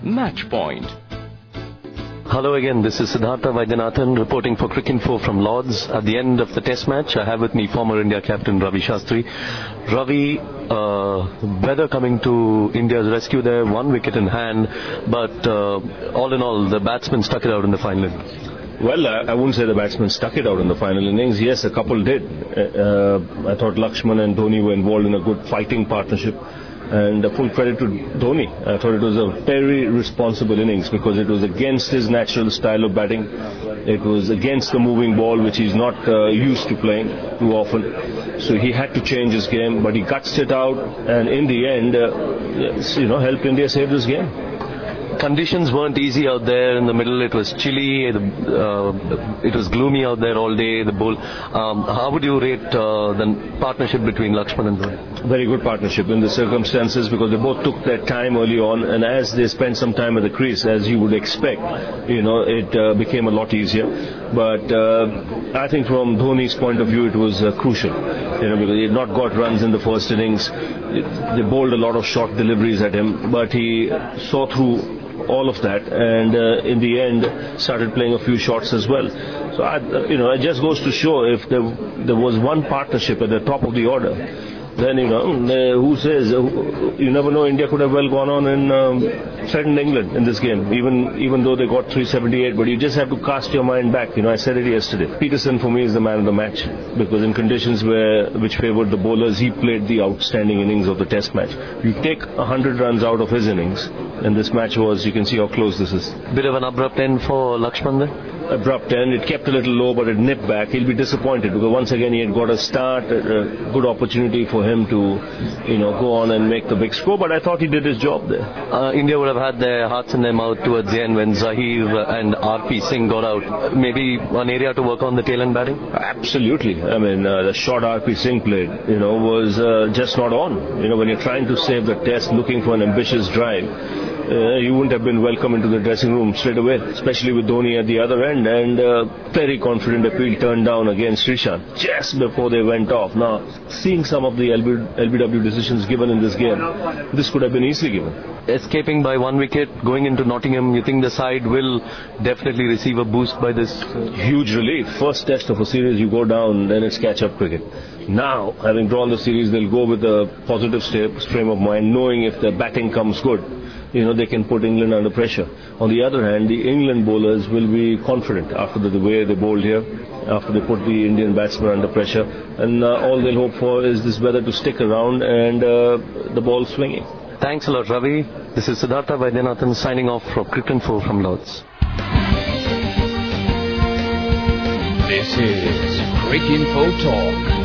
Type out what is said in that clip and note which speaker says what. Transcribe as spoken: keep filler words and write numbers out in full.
Speaker 1: Match Point.
Speaker 2: Hello again, this is Siddhartha Vaidyanathan reporting for Cricinfo from Lords. At the end of the test match, I have with me former India captain Ravi Shastri. Ravi, uh, weather coming to India's rescue there, one wicket in hand, but uh, all in all, the batsmen stuck it out in the final innings.
Speaker 3: Well, I wouldn't say the batsmen stuck it out in the final innings. Yes, a couple did. Uh, I thought Lakshman and Dhoni were involved in a good fighting partnership. And full credit to Dhoni. I thought it was a very responsible innings because it was against his natural style of batting. It was against the moving ball, which he's not uh, used to playing too often. So he had to change his game, but he gutsed it out, and in the end, uh, you know, helped India save this game.
Speaker 2: Conditions weren't easy out there in the middle. It was chilly. Uh, it was gloomy out there all day. The bowl. Um, how would you rate uh, the partnership between Lakshman and Dhoni?
Speaker 3: Very good partnership in the circumstances because they both took their time early on, and as they spent some time at the crease, as you would expect, you know, it uh, became a lot easier. But uh, I think from Dhoni's point of view, it was uh, crucial, you know, because he had not got runs in the first innings. They bowled a lot of short deliveries at him, but he saw through all of that, and uh, in the end started playing a few shots as well. So I, you know, it just goes to show if there, there was one partnership at the top of the order, then, you know, uh, who says, uh, you never know, India could have well gone on and um, threatened England in this game, even even though they got three seventy-eight, but you just have to cast your mind back. You know, I said it yesterday. Peterson for me is the man of the match because in conditions where which favoured the bowlers, he played the outstanding innings of the test match. You take one hundred runs out of his innings, and this match was, you can see how close this is.
Speaker 2: Bit of an abrupt end for Lakshman there?
Speaker 3: Abrupt end. It kept a little low, but it nipped back. He'll be disappointed because once again he had got a start, a, a good opportunity for him to, you know, go on and make the big score. But I thought he did his job there.
Speaker 2: Uh, India would have had their hearts in their mouth towards the end when Zahir and R P Singh got out. Maybe one area to work on the tail end batting.
Speaker 3: Absolutely. I mean, uh, the shot R P Singh played, you know, was uh, just not on. You know, when you're trying to save the test, looking for an ambitious drive. Uh, you wouldn't have been welcome into the dressing room straight away, especially with Dhoni at the other end, and uh, very confident appeal turned down against Srishant just before they went off. Now, seeing some of the L B W decisions given in this game, this could have been easily given.
Speaker 2: Escaping by one wicket, going into Nottingham, you think the side will definitely receive a boost by this?
Speaker 3: Huge relief. First test of a series, you go down, then it's catch-up cricket. Now, having drawn the series, they'll go with a positive frame of mind, knowing if the batting comes good, you know, they can put England under pressure. On the other hand, the England bowlers will be confident after the, the way they bowled here, after they put the Indian batsmen under pressure, and uh, all they'll hope for is this weather to stick around and uh, the ball swinging.
Speaker 2: Thanks a lot, Ravi. This is Siddhartha Vaidyanathan signing off from Cricinfo from Lords.
Speaker 1: This is Cricinfo Talk.